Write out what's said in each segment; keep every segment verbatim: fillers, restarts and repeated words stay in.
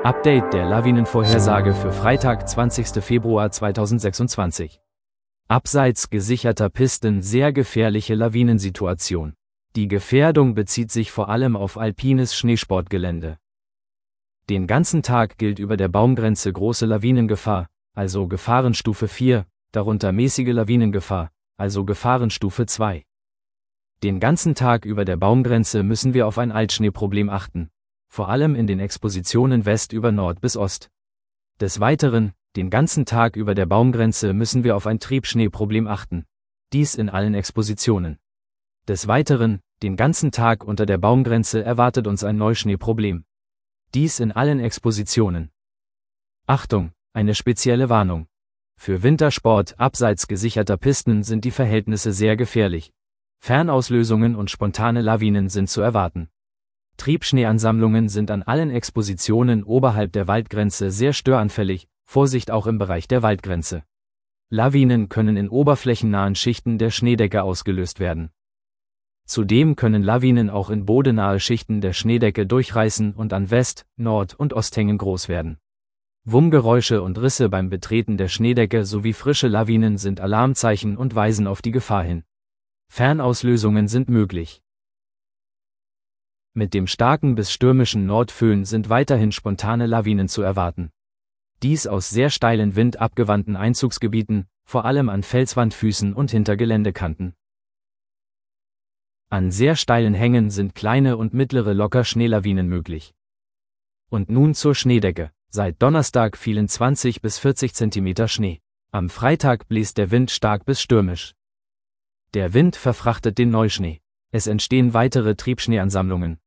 Update der Lawinenvorhersage für Freitag, zwanzigster Februar zweitausendsechsundzwanzig. Abseits gesicherter Pisten sehr gefährliche Lawinensituation. Die Gefährdung bezieht sich vor allem auf alpines Schneesportgelände. Den ganzen Tag gilt über der Baumgrenze große Lawinengefahr, also Gefahrenstufe vier, darunter mäßige Lawinengefahr, also Gefahrenstufe zwei. Den ganzen Tag über der Baumgrenze müssen wir auf ein Altschneeproblem achten, vor allem in den Expositionen West über Nord bis Ost. Des Weiteren, den ganzen Tag über der Baumgrenze müssen wir auf ein Triebschneeproblem achten, dies in allen Expositionen. Des Weiteren, den ganzen Tag unter der Baumgrenze erwartet uns ein Neuschneeproblem. Dies in allen Expositionen. Achtung, eine spezielle Warnung. Für Wintersport abseits gesicherter Pisten sind die Verhältnisse sehr gefährlich. Fernauslösungen und spontane Lawinen sind zu erwarten. Triebschneeansammlungen sind an allen Expositionen oberhalb der Waldgrenze sehr störanfällig, Vorsicht auch im Bereich der Waldgrenze. Lawinen können in oberflächennahen Schichten der Schneedecke ausgelöst werden. Zudem können Lawinen auch in bodennahe Schichten der Schneedecke durchreißen und an West-, Nord- und Osthängen groß werden. Wummgeräusche und Risse beim Betreten der Schneedecke sowie frische Lawinen sind Alarmzeichen und weisen auf die Gefahr hin. Fernauslösungen sind möglich. Mit dem starken bis stürmischen Nordföhn sind weiterhin spontane Lawinen zu erwarten. Dies aus sehr steilen windabgewandten Einzugsgebieten, vor allem an Felswandfüßen und hinter Geländekanten. An sehr steilen Hängen sind kleine und mittlere locker Schneelawinen möglich. Und nun zur Schneedecke. Seit Donnerstag fielen zwanzig bis vierzig Zentimeter Schnee. Am Freitag bläst der Wind stark bis stürmisch. Der Wind verfrachtet den Neuschnee. Es entstehen weitere Triebschneeansammlungen.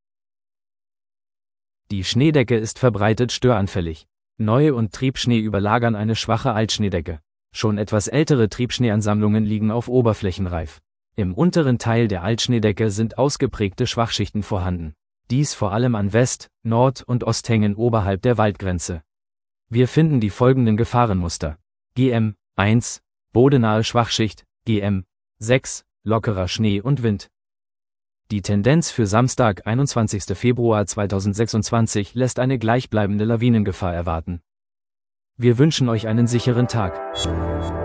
Die Schneedecke ist verbreitet störanfällig. Neu- und Triebschnee überlagern eine schwache Altschneedecke. Schon etwas ältere Triebschneeansammlungen liegen auf Oberflächenreif. Im unteren Teil der Altschneedecke sind ausgeprägte Schwachschichten vorhanden. Dies vor allem an West-, Nord- und Osthängen oberhalb der Waldgrenze. Wir finden die folgenden Gefahrenmuster. G M eins, bodennahe Schwachschicht, G M sechs, lockerer Schnee und Wind. Die Tendenz für Samstag, einundzwanzigster Februar zweitausendsechsundzwanzig lässt eine gleichbleibende Lawinengefahr erwarten. Wir wünschen euch einen sicheren Tag.